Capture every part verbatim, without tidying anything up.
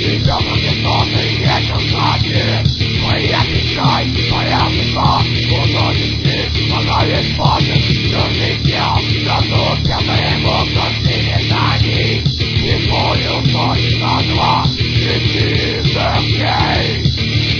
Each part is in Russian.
Тебя пропитаны этим знаки. Твоя печаль, твоя судьба уносит вниз, она весь падает. Черный тел, затупленные мукусные метаний. Не понял точно два, иди вверх.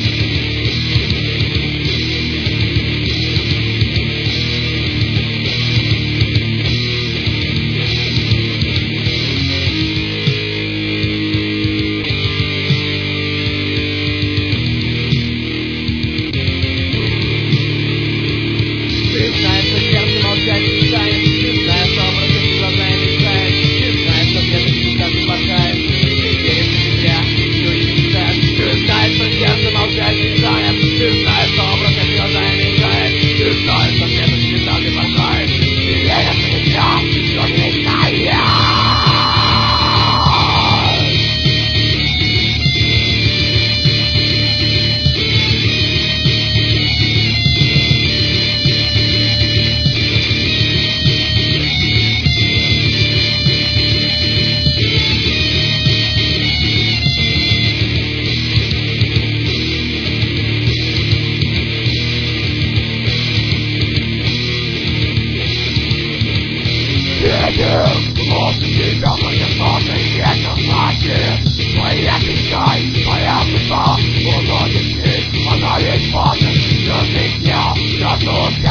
Вот тебя пропитаны этим знаки. Твоя печаль, твоя судьба уносит вниз, она весь падает. Черный тел, готов.